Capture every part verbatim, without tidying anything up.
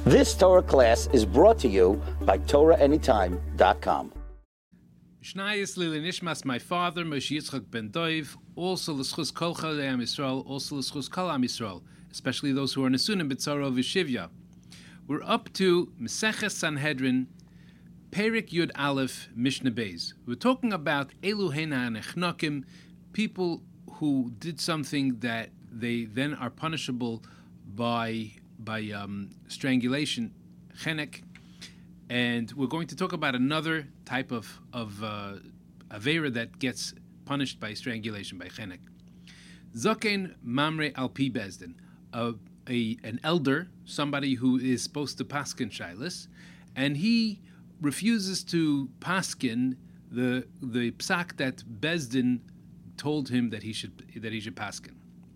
This Torah class is brought to you by Torah Anytime dot com. Shnayis Lili Nishmas, my father, Moshe Yitzchak ben Doiv, also l'schus kol chalei Am Yisrael, also l'schus kol Am Yisrael, especially those who are nesunim b'tzara v'shivya. We're up to Meseches Sanhedrin, Perik Yud Aleph, Mishnah Beis. We're talking about Elu Hena Nechnakim, people who did something that they then are punishable by by um, strangulation, chenek. And we're going to talk about another type of of uh, avera that gets punished by strangulation, by chenek. Zoken mamre al pi bezdin, a, a an elder, somebody who is supposed to paskin shilas, and he refuses to paskin the the psak that bezdin told him that he should that he should paskin.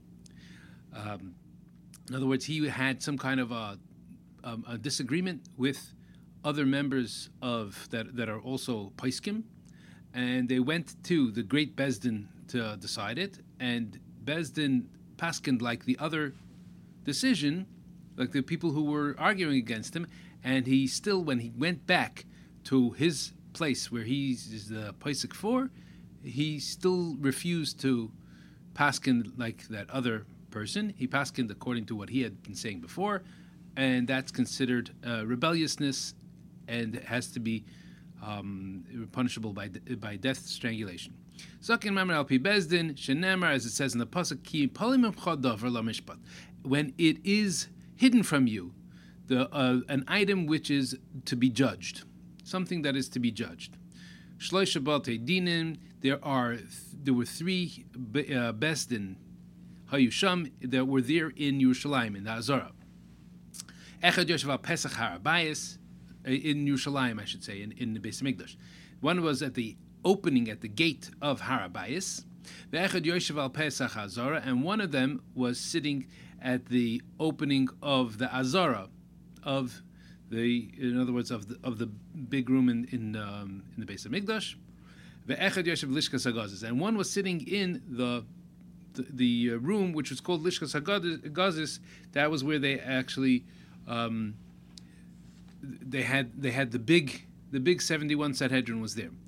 Um, in other words, he had some kind of a, um, a disagreement with other members of that that are also paiskim, and they went to the great bezdin to decide it, and bezdin paskined like the other decision, like the people who were arguing against him, and he still, when he went back to his place where he is the paisik for, he still refused to paskin like that other person. He paskined according to what he had been saying before, and that's considered uh, rebelliousness, and it has to be um, punishable by by death, strangulation. Zakin mamar al pi bezdin shenemar, as it says in the pasuk, ki palim chadavar la mishpat. When it is hidden from you, the uh, an item which is to be judged, something that is to be judged. Shloisha baltei dinim. There are there were three uh, bezdin hayusham that were there in Yerushalayim in the Azara. Echad yoshev al Pesach Harabayis. In Yerushalayim, I should say, in, in the Beis Hamikdash. One was at the opening, at the gate of Harabayis, Ve'echad Yoshev al Pesach Azara, and one of them was sitting at the opening of the Azara, of the, in other words, of the of the big room in in, um, in the Beis Hamikdash. Ve'echad Yoshev Lishkas Hagazis, and one was sitting in the the, the room which was called Lishkas Hagazis. That was where they actually. Um, They had they had the big the big seventy-one Sanhedrin was there.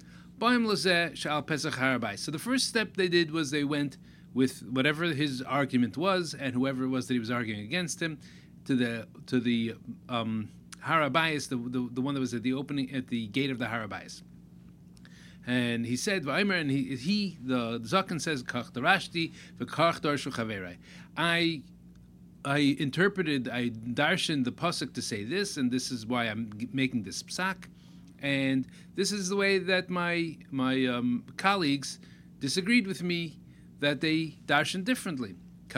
So the first step they did was they went with whatever his argument was, and whoever it was that he was arguing against him, to the to the um, Harabayis, the, the the one that was at the opening at the gate of the Harabayis. And he said, and he he the Zaken says, Kach darashti v'kach darshu chaverai. I. I interpreted, I darshaned the pasuk to say this, and this is why I'm making this psak, and this is the way that my my um, colleagues disagreed with me, that they darshan differently.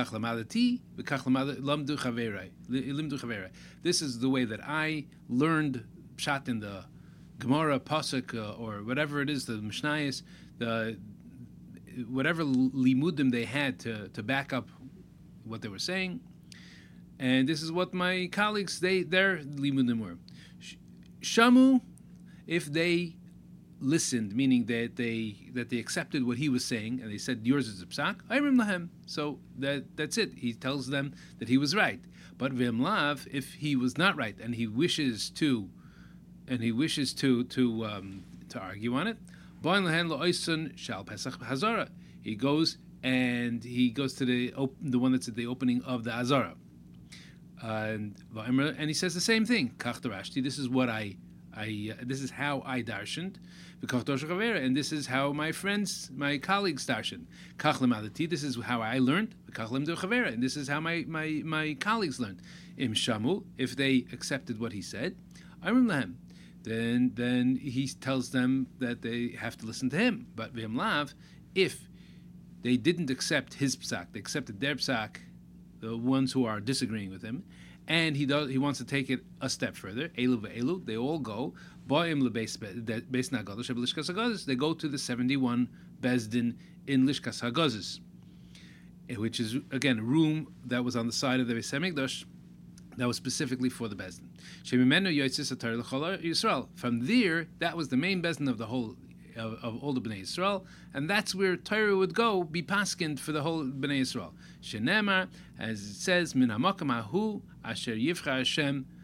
This is the way that I learned pshat in the Gemara pasuk uh, or whatever it is, the Mishnayos, the whatever limudim they had to to back up what they were saying. And this is what my colleagues, they their limudim were. Shamu, if they listened, meaning that they that they accepted what he was saying, and they said yours is a psak, ayrim lahem. So that that's it. He tells them that he was right. But v'im lav, if he was not right, and he wishes to, and he wishes to to um, to argue on it, ba'in lahen lo'oisun shal pesach hazara. He goes and he goes to the op- the one that's at the opening of the Azara. Uh, and and he says the same thing. Kach darashti. This is what I, I. Uh, this is how I darshaned. V'kach darshu chavera. And this is how my friends, my colleagues darshaned. Kach lemadati. This is how I learned. V'kach lemdu chavera. And this is how my, my, my colleagues learned. Im shamu. If they accepted what he said, ayrim lahem. Then then he tells them that they have to listen to him. But v'im lav, if they didn't accept his psak, they accepted their psak, the ones who are disagreeing with him, and he does. He wants to take it a step further. Elu ve'elu, they all go. Ba'im lebeis nagadosh lishkas hagazis. They go to the seventy-one bezdin in Lishkas Hagazis, which is again a room that was on the side of the Beis Hamikdash that was specifically for the bezdin. Shemimenu yotzis atar l'chol Yisrael. From there, that was the main bezdin of the whole. Of, of all the Bnei Yisrael, and that's where Torah would go, be paskind for the whole Bnei Yisrael. Shenemar, as it says, min hamakam hahu asher yivcha Hashem,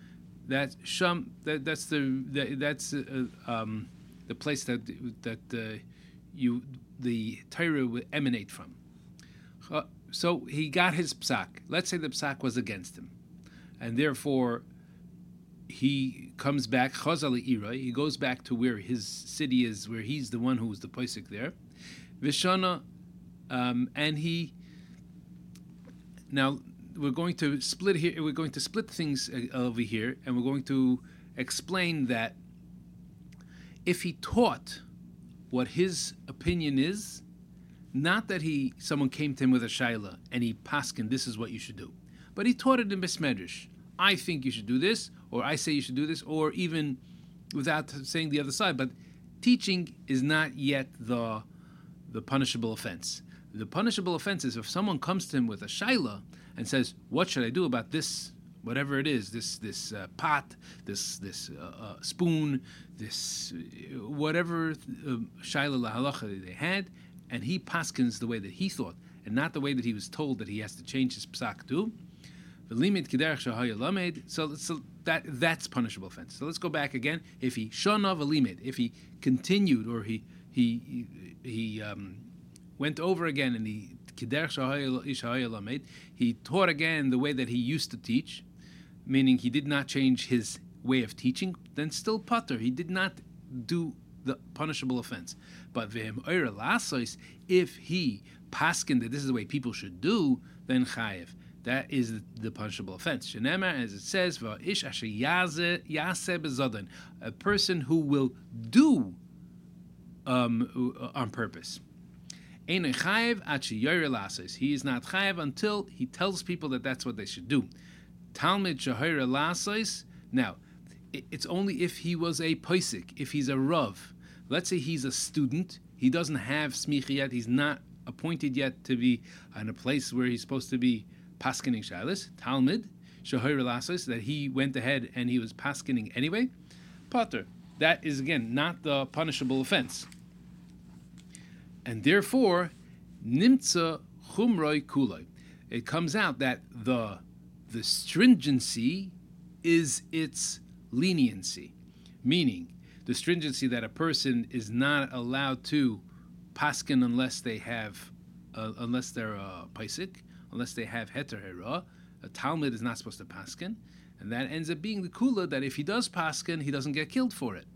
that sham that that's the, the that's uh, um, the place that that uh, you the Torah would emanate from. Uh, so he got his psak. Let's say the psak was against him, and therefore he comes back. Chazal ira. He goes back to where his city is, where he's the one who was the posek there. Vishana, um, and he. Now we're going to split here. We're going to split things uh, over here, and we're going to explain that if he taught what his opinion is, not that he someone came to him with a shaila and he paskin, this is what you should do, but he taught it in besmedrash. I think you should do this, or I say you should do this, or even without saying the other side. But teaching is not yet the the punishable offense. The punishable offense is if someone comes to him with a shaila and says, "What should I do about this? Whatever it is, this this uh, pot, this this uh, uh, spoon, this uh, whatever uh, shaila lahalacha they had," and he paskins the way that he thought, and not the way that he was told that he has to change his psak to. So, so that that's punishable offense. So let's go back again. If he shana v'limed, if he continued or he he he um, went over again and he he taught again the way that he used to teach, meaning he did not change his way of teaching, then still pater. He did not do the punishable offense. But if he paskin that this is the way people should do, then chayev. That is the punishable offense. Shenemar, as it says, a person who will do um, on purpose. He is not chayev until he tells people that that's what they should do. Talmid shahira lasos. Now, it's only if he was a posik, if he's a rav. Let's say he's a student. He doesn't have smicha yet. He's not appointed yet to be in a place where he's supposed to be paskening shalos. Talmid shahira lasos, that he went ahead and he was paskening anyway. Pater. That is again not the punishable offense. And therefore, nimtza chumroi kuloi. It comes out that the the stringency is its leniency, meaning the stringency that a person is not allowed to paskin unless they have, uh, unless they're a paisik, unless they have heter hera. A talmid is not supposed to paskin, and that ends up being the kula that if he does paskin, he doesn't get killed for it.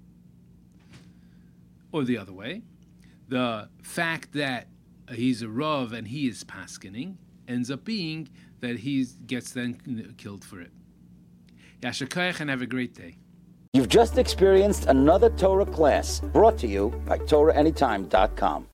Or the other way. The fact that he's a rav and he is paskening ends up being that he gets then killed for it. Yasher koach and have a great day. You've just experienced another Torah class brought to you by Torah Anytime dot com.